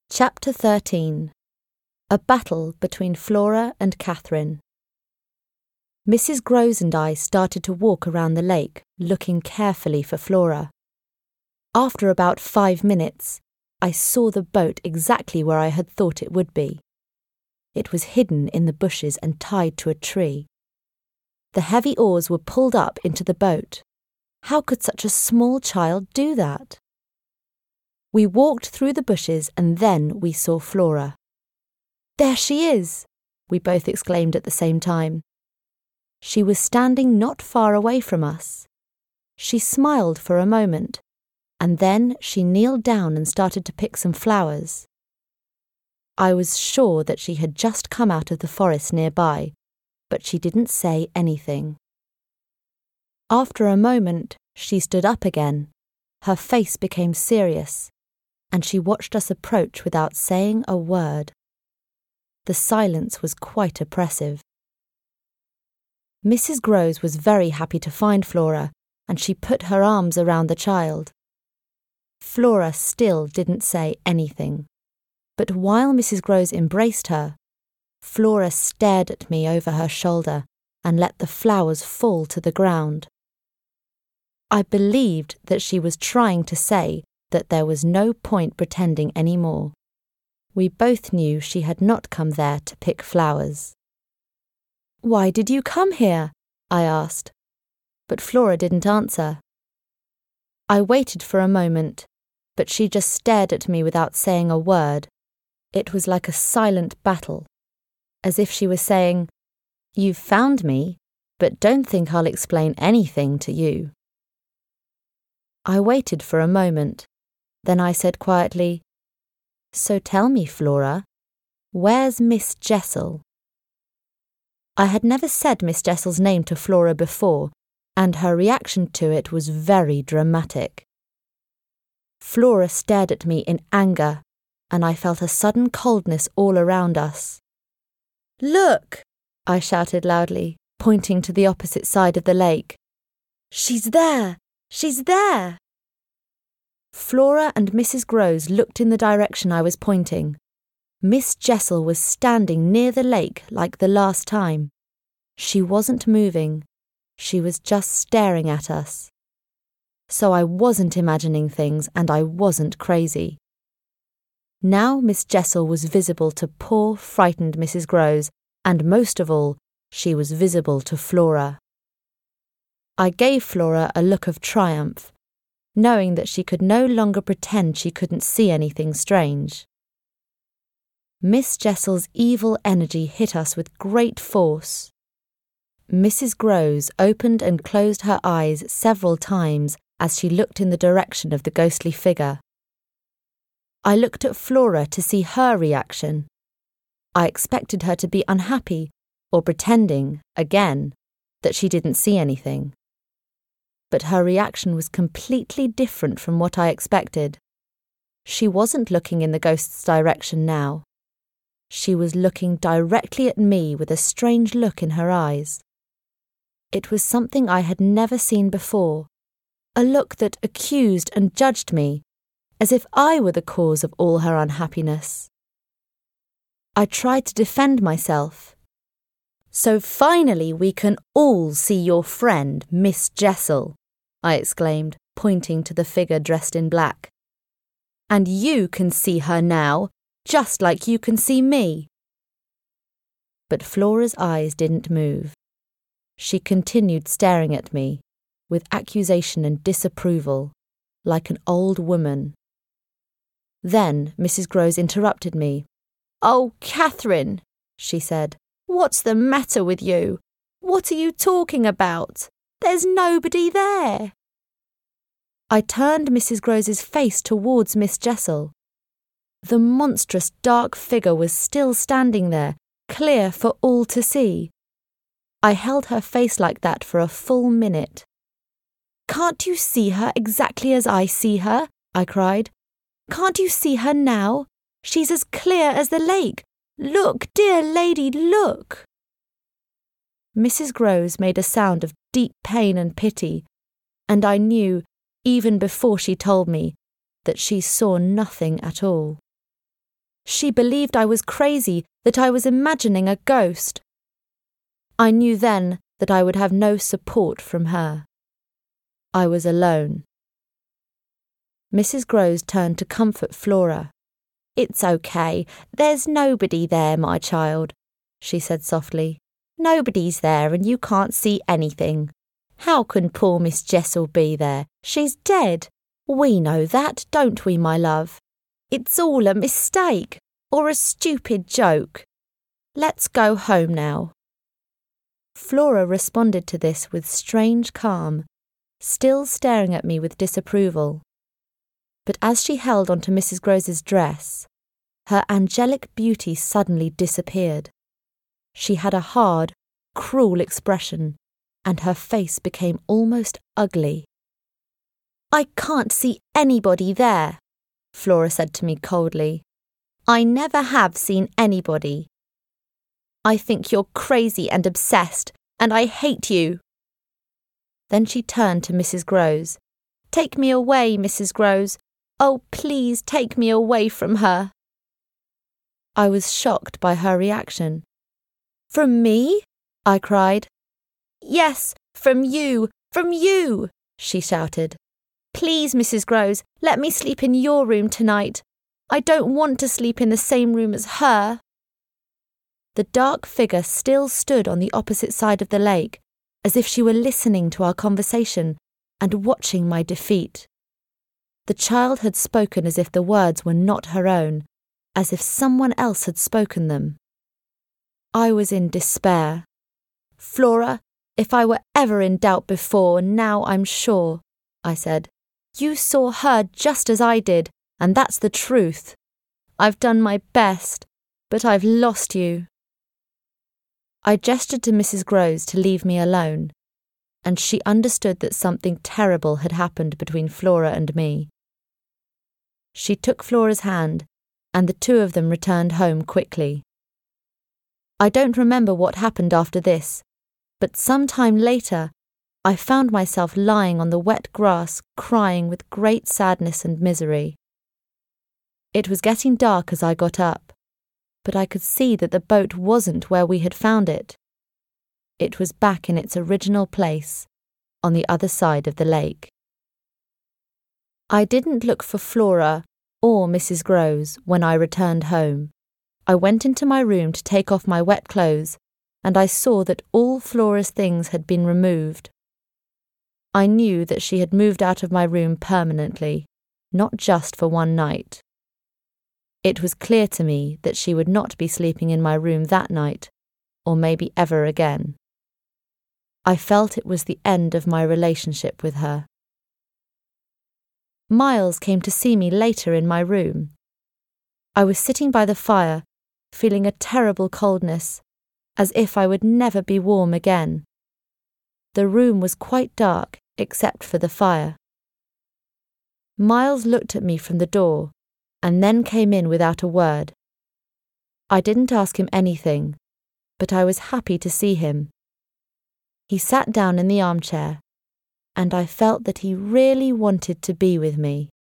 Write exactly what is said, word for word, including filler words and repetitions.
Chapter thirteen. A Battle Between Flora and Catherine. Missus Grose and I started to walk around the lake, looking carefully for Flora. After about five minutes, I saw the boat exactly where I had thought it would be. It was hidden in the bushes and tied to a tree. The heavy oars were pulled up into the boat. How could such a small child do that? We walked through the bushes and then we saw Flora. "There she is!" we both exclaimed at the same time. She was standing not far away from us. She smiled for a moment, and then she kneeled down and started to pick some flowers. I was sure that she had just come out of the forest nearby, but she didn't say anything. After a moment, she stood up again. Her face became serious, and she watched us approach without saying a word. The silence was quite oppressive. Missus Grose was very happy to find Flora, and she put her arms around the child. Flora still didn't say anything, but while Missus Grose embraced her, Flora stared at me over her shoulder and let the flowers fall to the ground. I believed that she was trying to say that there was no point pretending any more. We both knew she had not come there to pick flowers. "Why did you come here?" I asked, but Flora didn't answer. I waited for a moment, but she just stared at me without saying a word. It was like a silent battle, as if she was saying, "You've found me, but don't think I'll explain anything to you." I waited for a moment. Then I said quietly, "So tell me, Flora, where's Miss Jessel?" I had never said Miss Jessel's name to Flora before, and her reaction to it was very dramatic. Flora stared at me in anger, and I felt a sudden coldness all around us. "Look!" I shouted loudly, pointing to the opposite side of the lake. "She's there! She's there!" Flora and Missus Grose looked in the direction I was pointing. Miss Jessel was standing near the lake like the last time. She wasn't moving. She was just staring at us. So I wasn't imagining things and I wasn't crazy. Now Miss Jessel was visible to poor, frightened Missus Grose, and most of all, she was visible to Flora. I gave Flora a look of triumph, knowing that she could no longer pretend she couldn't see anything strange. Miss Jessel's evil energy hit us with great force. Missus Grose opened and closed her eyes several times as she looked in the direction of the ghostly figure. I looked at Flora to see her reaction. I expected her to be unhappy or pretending, again, that she didn't see anything. But her reaction was completely different from what I expected. She wasn't looking in the ghost's direction now. She was looking directly at me with a strange look in her eyes. It was something I had never seen before, a look that accused and judged me, as if I were the cause of all her unhappiness. I tried to defend myself. "So finally we can all see your friend, Miss Jessel," I exclaimed, pointing to the figure dressed in black. "And you can see her now, just like you can see me." But Flora's eyes didn't move. She continued staring at me, with accusation and disapproval, like an old woman. Then Missus Grose interrupted me. "Oh, Catherine," she said, "what's the matter with you? What are you talking about? There's nobody there." I turned Missus Grose's face towards Miss Jessel. The monstrous dark figure was still standing there, clear for all to see. I held her face like that for a full minute. "Can't you see her exactly as I see her?" I cried. "Can't you see her now? She's as clear as the lake. Look, dear lady, look!" Missus Grose made a sound of deep pain and pity, and I knew, even before she told me, that she saw nothing at all. She believed I was crazy, that I was imagining a ghost. I knew then that I would have no support from her. I was alone. Missus Groves turned to comfort Flora. "It's okay. There's nobody there, my child," she said softly. "Nobody's there and you can't see anything. How can poor Miss Jessel be there? She's dead. We know that, don't we, my love? It's all a mistake, or a stupid joke. Let's go home now." Flora responded to this with strange calm, still staring at me with disapproval. But as she held onto Missus Groves's dress, her angelic beauty suddenly disappeared. She had a hard, cruel expression, and her face became almost ugly. "I can't see anybody there," Flora said to me coldly. "I never have seen anybody. I think you're crazy and obsessed, and I hate you." Then she turned to Missus Groves. "Take me away, Missus Groves. Oh, please take me away from her." I was shocked by her reaction. "From me?" I cried. "Yes, from you, from you," she shouted. "Please, Missus Groves, let me sleep in your room tonight. I don't want to sleep in the same room as her." The dark figure still stood on the opposite side of the lake, as if she were listening to our conversation and watching my defeat. The child had spoken as if the words were not her own, as if someone else had spoken them. I was in despair. "Flora, if I were ever in doubt before, now I'm sure," I said. "You saw her just as I did, and that's the truth. I've done my best, but I've lost you." I gestured to Missus Groves to leave me alone, and she understood that something terrible had happened between Flora and me. She took Flora's hand, and the two of them returned home quickly. I don't remember what happened after this, but some time later I found myself lying on the wet grass crying with great sadness and misery. It was getting dark as I got up, but I could see that the boat wasn't where we had found it. It was back in its original place, on the other side of the lake. I didn't look for Flora or Missus Groves when I returned home. I went into my room to take off my wet clothes, and I saw that all Flora's things had been removed. I knew that she had moved out of my room permanently, not just for one night. It was clear to me that she would not be sleeping in my room that night, or maybe ever again. I felt it was the end of my relationship with her. Miles came to see me later in my room. I was sitting by the fire, feeling a terrible coldness, as if I would never be warm again. The room was quite dark, except for the fire. Miles looked at me from the door, and then came in without a word. I didn't ask him anything, but I was happy to see him. He sat down in the armchair, and I felt that he really wanted to be with me.